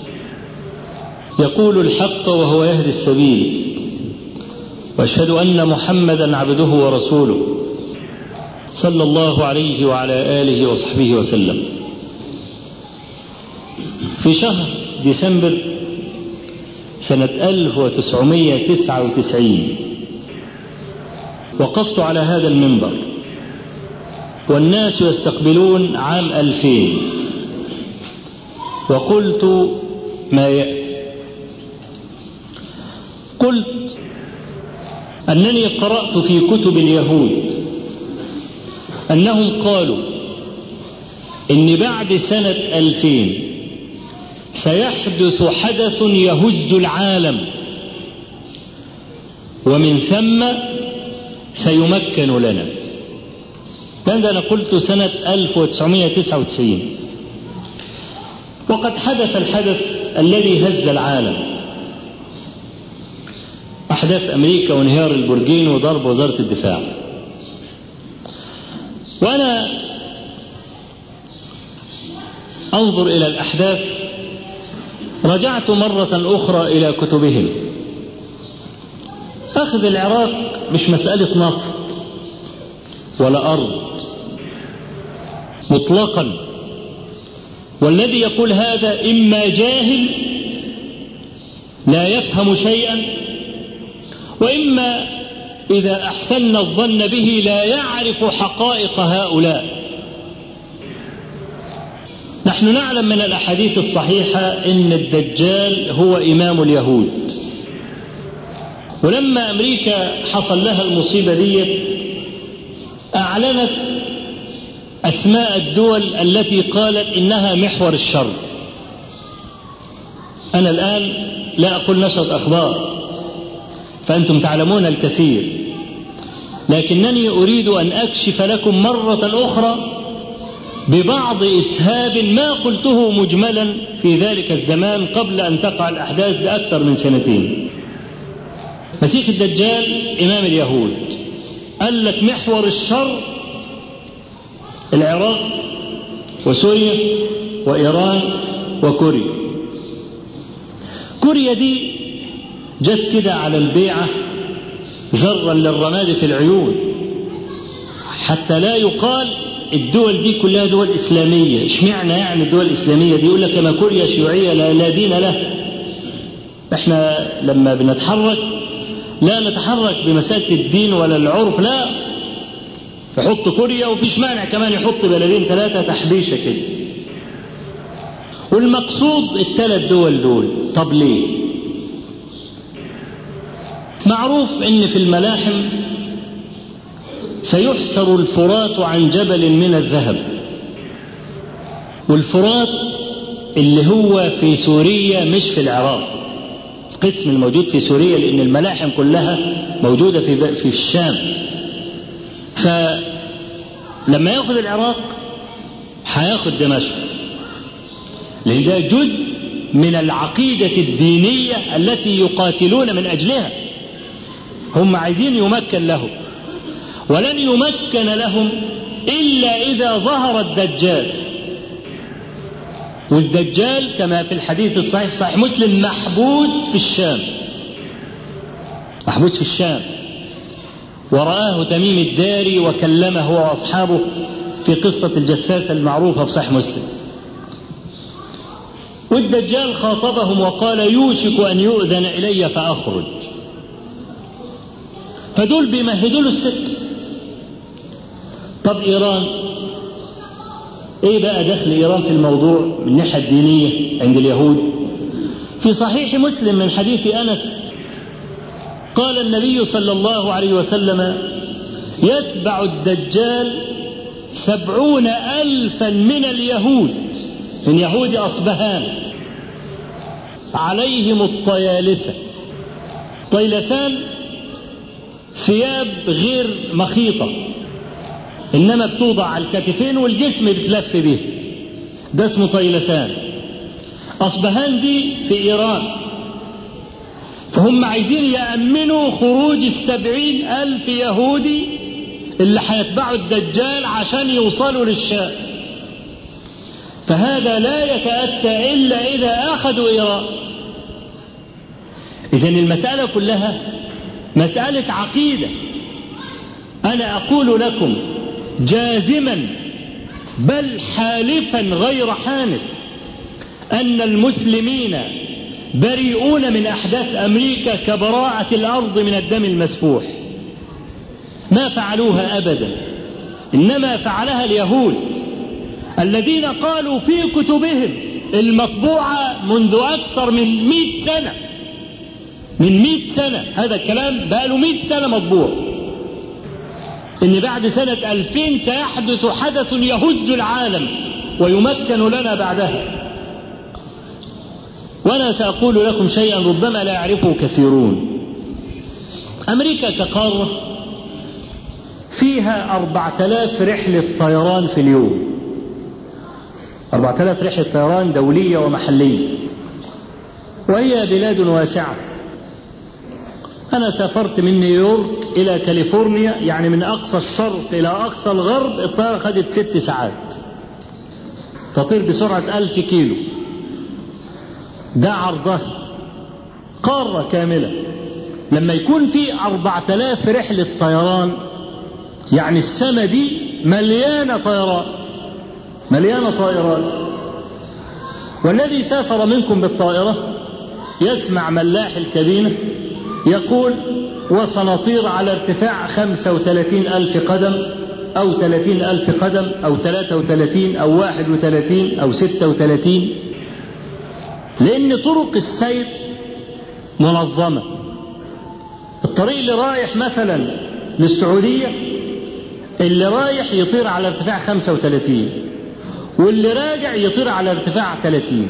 يقول الحق وهو يهدي السبيل، وأشهد أن محمدا عبده ورسوله صلى الله عليه وعلى آله وصحبه وسلم. في شهر ديسمبر سنة 1999 وقفت على هذا المنبر والناس يستقبلون عام 2000، وقلت ما يأتي. قلت أنني قرأت في كتب اليهود أنهم قالوا إن بعد سنة 2000 سيحدث حدث يهز العالم، ومن ثم سيمكن لنا. كان أنا قلت سنة 1999، وقد حدث الحدث الذي هز العالم، أحداث أمريكا وانهيار البرجين وضرب وزارة الدفاع. وأنا أنظر إلى الأحداث رجعت مرة أخرى إلى كتبهم. أخذ العراق مش مسألة نفط ولا أرض مطلقا، والذي يقول هذا إما جاهل لا يفهم شيئا، وإما إذا أحسن الظن به لا يعرف حقائق هؤلاء. نحن نعلم من الأحاديث الصحيحة إن الدجال هو إمام اليهود، ولما أمريكا حصل لها المصيبة دي أعلنت أسماء الدول التي قالت إنها محور الشر. أنا الآن لا أقول نشرة أخبار، فأنتم تعلمون الكثير، لكنني أريد أن أكشف لكم مرة أخرى ببعض إسهاب ما قلته مجملا في ذلك الزمان قبل أن تقع الأحداث بأكثر من 2 سنين. مسيح الدجال إمام اليهود، قال لك محور الشر العراق وسوريا وإيران وكوريا. كوريا دي جت كده على البيعة جرا للرماد في العيون، حتى لا يقال الدول دي كلها دول إسلامية. اشمعنى يعني الدول الإسلامية دي؟ يقول لك كما كوريا شيوعية لا دين له. احنا لما بنتحرك لا نتحرك بمسألة الدين ولا العرف، لا، يحط كوريا وفيش مانع كمان يحط بلدين 3 تحبيشة كده. والمقصود ال3 دول دول. طب ليه؟ معروف ان في الملاحم سيحسر الفرات عن جبل من الذهب، والفرات اللي هو في سوريا مش في العراق، القسم الموجود في سوريا، لأن الملاحم كلها موجودة في الشام. فلما يأخذ العراق هياخذ دمشق، لأن ده جزء من العقيدة الدينية التي يقاتلون من أجلها. هم عايزين يمكن لهم، ولن يمكن لهم إلا إذا ظهر الدجال. والدجال كما في الحديث الصحيح صحيح مسلم محبوس في الشام، محبوس في الشام، ورآه تميم الداري وكلمه هو وأصحابه في قصة الجساسة المعروفة في صحيح مسلم. والدجال خاطبهم وقال يوشك أن يؤذن إلي فأخرج. فدول بيمهدوا له السكة. طب إيران ايه بقى دخل إيران في الموضوع من الناحية الدينية عند اليهود؟ في صحيح مسلم من حديث أنس قال النبي صلى الله عليه وسلم يتبع الدجال 70,000 من اليهود، من يهود أصبهان، عليهم الطيالسة. طيلسان ثياب غير مخيطة، إنما بتوضع على الكتفين والجسم بتلف به، ده اسمه طيلسان. أصبهان دي في إيران، فهم عايزين يأمنوا خروج 70,000 يهودي اللي هيتبعوا الدجال عشان يوصلوا للشام. فهذا لا يتأتى إلا إذا أخذوا إيران. إذن المسألة كلها مسألة عقيدة. أنا أقول لكم جازما بل حالفا غير حانف أن المسلمين بريئون من أحداث أمريكا كبراءة الأرض من الدم المسفوح. ما فعلوها أبدا، إنما فعلها اليهود الذين قالوا في كتبهم المطبوعة منذ أكثر من 100 سنة، من 100 سنة، هذا الكلام بقى له 100 سنة مطبوع، إن بعد سنة 2000 سيحدث حدث يهز العالم ويمكن لنا بعدها. وأنا سأقول لكم شيئا ربما لا يعرفه كثيرون. أمريكا كقارة فيها 4000 رحلة طيران في اليوم، 4000 رحلة طيران دولية ومحلية، وهي بلاد واسعة. أنا سافرت من نيويورك إلى كاليفورنيا، يعني من أقصى الشرق إلى أقصى الغرب، الطائرة خدت 6 ساعات، تطير بسرعة 1000 كيلو. ده عرضها قارة كاملة. لما يكون في 4000 رحلة طيران، يعني السماء دي مليانة طيران، مليانة طائرات. والذي سافر منكم بالطائرة يسمع ملاح الكابينة يقول وسنطير على ارتفاع 35,000 قدم أو 30,000 قدم أو 33 أو 31 أو 36، لأن طرق السير منظمة. الطريق اللي رايح مثلا للسعودية، اللي رايح يطير على ارتفاع 35، واللي راجع يطير على ارتفاع 30.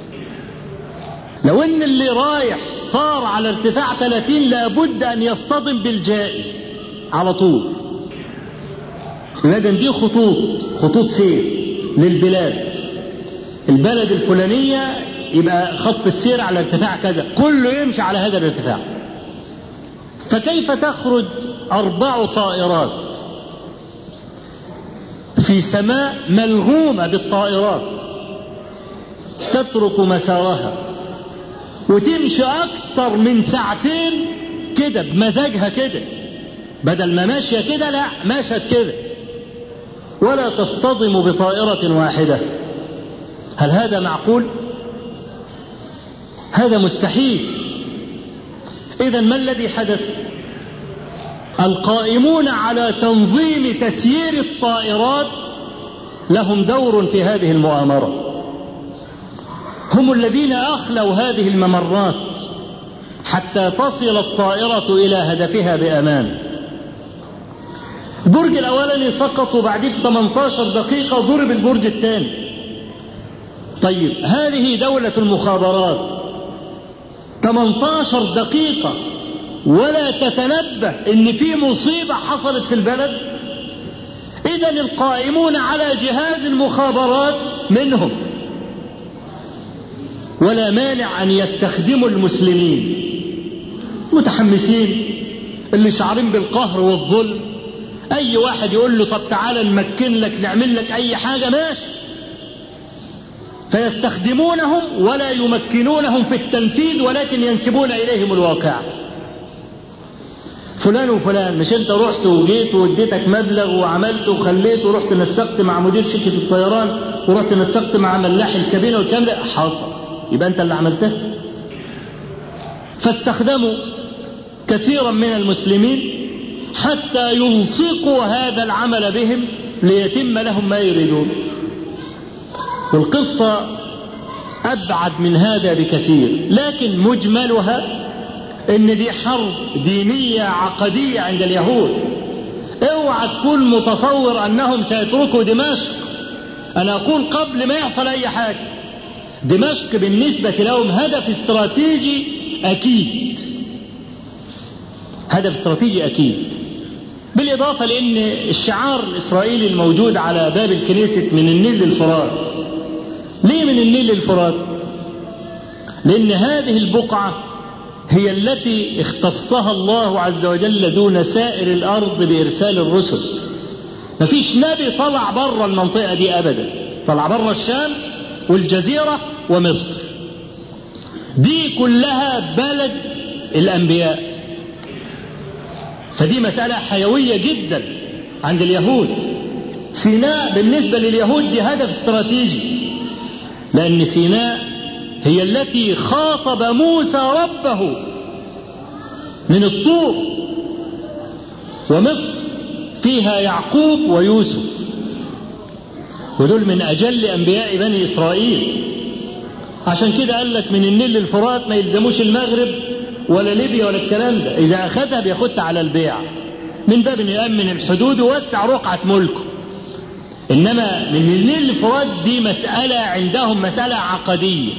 لو ان اللي رايح طار على ارتفاع 30 لابد ان يصطدم بالجائي على طول. لكن دي خطوط سير. للبلاد، البلد الفلانية يبقى خط السير على ارتفاع كذا، كله يمشي على هذا الارتفاع. فكيف تخرج 4 طائرات في سماء ملغومة بالطائرات تترك مسارها وتمشي أكثر من 2 ساعة كده بمزاجها كده، بدل ما ماشية كده لا ماشت كده، ولا تصطدم بطائرة واحدة؟ هل هذا معقول؟ هذا مستحيل. إذن ما الذي حدث؟ القائمون على تنظيم تسيير الطائرات لهم دور في هذه المؤامرة، هم الذين أخلوا هذه الممرات حتى تصل الطائرة إلى هدفها بأمان. البرج الأولاني سقط وبعدين 18 دقيقة ضرب البرج الثاني. طيب هذه دولة المخابرات 18 دقيقة ولا تتنبه إن في مصيبة حصلت في البلد؟ إذن القائمون على جهاز المخابرات منهم، ولا مانع أن يستخدموا المسلمين متحمسين اللي شعرين بالقهر والظلم، أي واحد يقول له طب تعالى نمكن لك نعمل لك أي حاجة ماشي، فيستخدمونهم ولا يمكنونهم في التنفيذ ولكن ينسبون إليهم الواقع. فلان وفلان، مش انت رحت وجيت واديتك مبلغ وعملت وخليت ورحت نسقت مع مدير شركة الطيران ورحت نسقت مع ملاح الكابينة والكلام ده حاصل، يبقى انت اللي عملته. فاستخدموا كثيرا من المسلمين حتى يلصقوا هذا العمل بهم ليتم لهم ما يريدون. والقصة أبعد من هذا بكثير، لكن مجملها إن دي حرب دينية عقدية عند اليهود. اوعى تكون متصور أنهم سيتركوا دمشق، أنا أقول قبل ما يحصل أي حاجة، دمشق بالنسبة لهم هدف استراتيجي أكيد، هدف استراتيجي أكيد. بالإضافة لأن الشعار الإسرائيلي الموجود على باب الكنيسة من النيل للفرات. ليه من النيل للفرات؟ لأن هذه البقعة هي التي اختصها الله عز وجل دون سائر الأرض بإرسال الرسل. مفيش نبي طلع بره المنطقة دي أبدا، طلع بره الشام والجزيرة ومصر، دي كلها بلد الأنبياء. فدي مسألة حيوية جدا عند اليهود. سيناء بالنسبة لليهود دي هدف استراتيجي، لأن سيناء هي التي خاطب موسى ربه من الطور، ومصر فيها يعقوب ويوسف، ودول من أجل أنبياء بني إسرائيل. عشان كده قال لك من النيل للفرات ما يلزموش المغرب ولا ليبيا ولا الكلام ده، إذا أخذها بياخدها على البيع من باب أن يأمن الحدود ووسع رقعة ملكه. إنما من النيل للفرات دي مسألة عندهم مسألة عقدية.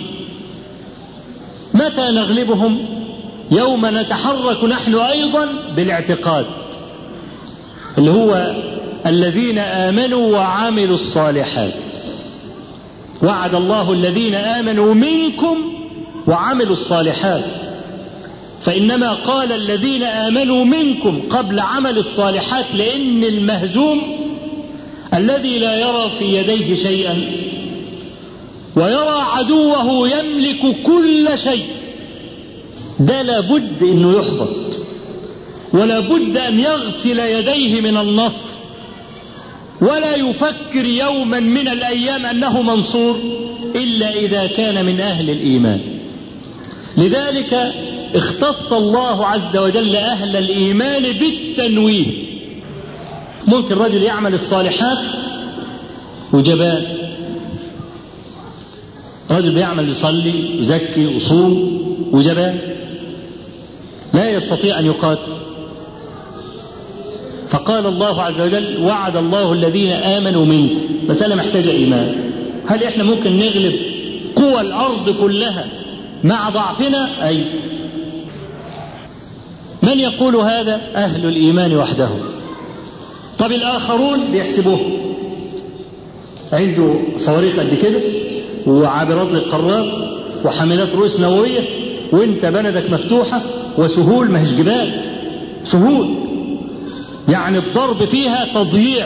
متى نغلبهم؟ يوم نتحرك نحن أيضا بالاعتقاد، اللي هو الذين آمنوا وعملوا الصالحات. وعد الله الذين آمنوا منكم وعملوا الصالحات، فإنما قال الذين آمنوا منكم قبل عمل الصالحات، لأن المهزوم الذي لا يرى في يديه شيئا ويرى عدوه يملك كل شيء، ده لابد أنه يحبط، ولا بد أن يغسل يديه من النصر، ولا يفكر يوما من الأيام أنه منصور إلا إذا كان من أهل الإيمان. لذلك اختص الله عز وجل أهل الإيمان بالتنويه. ممكن رجل يعمل الصالحات وجبان، رجل بيعمل يصلي ويزكي ويصوم وجبان، لا يستطيع أن يقاتل. فقال الله عز وجل وعد الله الذين آمنوا منكم. مسألة محتاجة إيمان. هل إحنا ممكن نغلب قوى الأرض كلها مع ضعفنا؟ أي. من يقول هذا؟ أهل الإيمان وحدهم. طب الآخرون بيحسبوه، عنده صواريخ قد كده وعابرات للقارات وحاملات رؤوس نووية، وانت بلدك مفتوحة وسهول، ما هيش جبال، سهول، يعني الضرب فيها تضييع،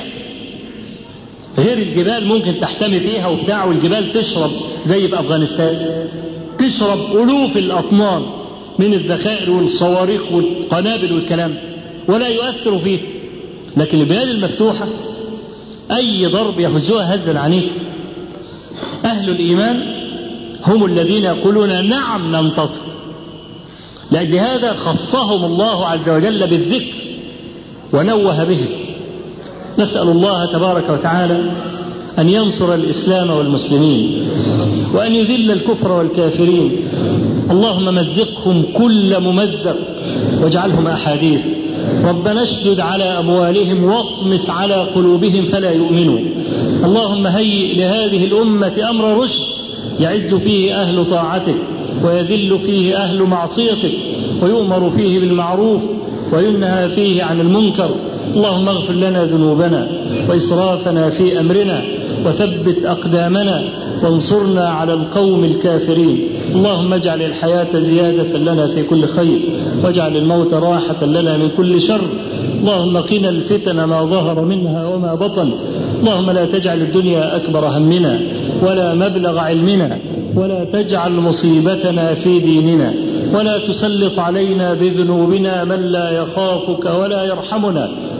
غير الجبال ممكن تحتمي فيها وبتاع، والجبال تشرب زي في أفغانستان، تشرب ألوف الأطنان من الذخائر والصواريخ والقنابل والكلام ولا يؤثر فيه. لكن البلاد المفتوحة أي ضرب يهزها هزا عنيف. أهل الإيمان هم الذين يقولون نعم ننتصر، لأجل هذا خصهم الله عز وجل بالذكر ونوه به. نسأل الله تبارك وتعالى أن ينصر الإسلام والمسلمين وأن يذل الكفر والكافرين. اللهم مزقهم كل ممزق واجعلهم أحاديث. ربنا اشدد على أموالهم واطمس على قلوبهم فلا يؤمنوا. اللهم هيئ لهذه الأمة أمر رشد يعز فيه أهل طاعتك ويذل فيه أهل معصيتك، ويؤمر فيه بالمعروف وينهى فيه عن المنكر. اللهم اغفر لنا ذنوبنا وإسرافنا في أمرنا وثبت أقدامنا وانصرنا على القوم الكافرين. اللهم اجعل الحياة زيادة لنا في كل خير واجعل الموت راحة لنا من كل شر. اللهم قنا الفتن ما ظهر منها وما بطن. اللهم لا تجعل الدنيا أكبر همنا ولا مبلغ علمنا ولا تجعل مصيبتنا في ديننا ولا تسلط علينا بذنوبنا من لا يخافك ولا يرحمنا.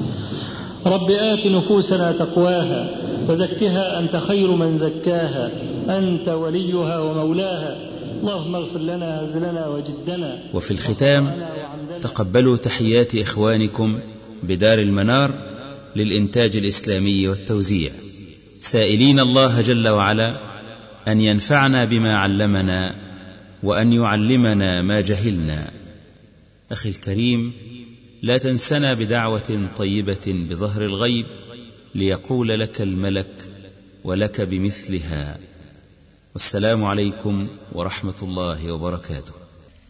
رب آت نفوسنا تقواها وزكها أنت خير من زكاها أنت وليها ومولاها. اللهم اغفر لنا هزلنا وجدنا. وفي الختام تقبلوا تحيات إخوانكم بدار المنار للإنتاج الإسلامي والتوزيع، سائلين الله جل وعلا أن ينفعنا بما علمنا وأن يعلمنا ما جهلنا. أخي الكريم، لا تنسنا بدعوة طيبة بظهر الغيب ليقول لك الملك ولك بمثلها. والسلام عليكم ورحمة الله وبركاته.